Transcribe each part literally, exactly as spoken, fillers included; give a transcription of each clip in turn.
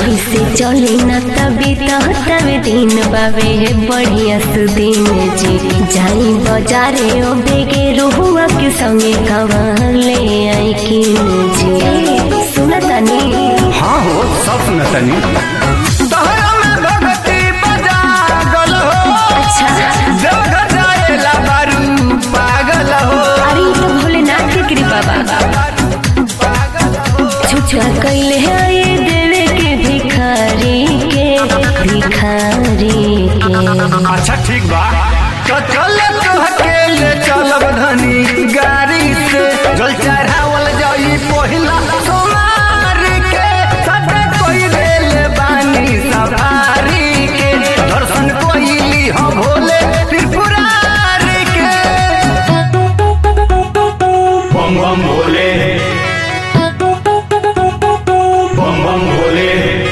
सही से चले न तभी तब दिन बाबे बढ़िया सुदीन जी जाई बाजारे ओ बेगे रोहुआ के संगे कवाले आई किन जी सुनतनी। हाँ हो सब सुनतनी। तोहरा में भगती बजा गल हो। अच्छा देवघर जाएला बारू पागल हो। अरे तो भोलेनाथ की कृपा बाबा छुछा कैले है ये देवे के भिखारी के भिखारी के। अच्छा ठीक बा चल तू अकेले चलब धनी गाड़ी से जल चढ़ावल जाई पहिला सोमवार के सदा कोई रेल बानी सवारी के दर्शन कोइली हो भोले त्रिपुरारी के। बम बम भोले बम बम भोले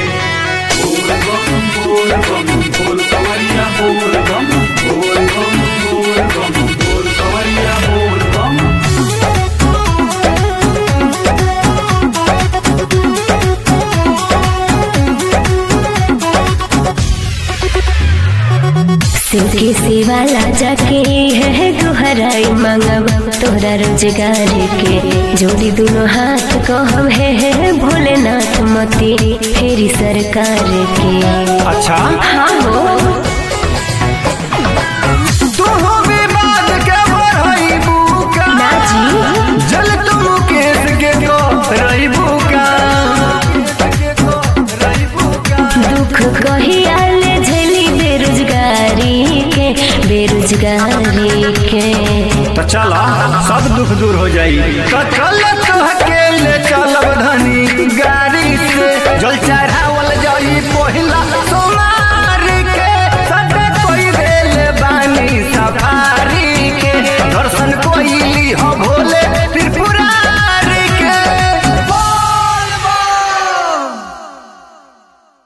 बोल बम बोल कवरिया बोल बम बोल बम बोल बम बोल कवरिया बोल बम। शिव के सेवाला जाके है गुहराई मांगब तोरा रोजगार के जोड़ी दोनों हाथ को हम है, है भोलेनाथ मती फेरी सरकार के। अच्छा हाँ हो तू हो विवाद के बढ़ई बुका ना जी जल तुम केस के को रही बुका दुख कही आले झेली बेरोजगारी के बेरोजगारी के। तो चला सब दुख दूर हो जाई तो चल तू अकेले चलब धनी गाड़ी से जल चढ़ावल जाई पहिला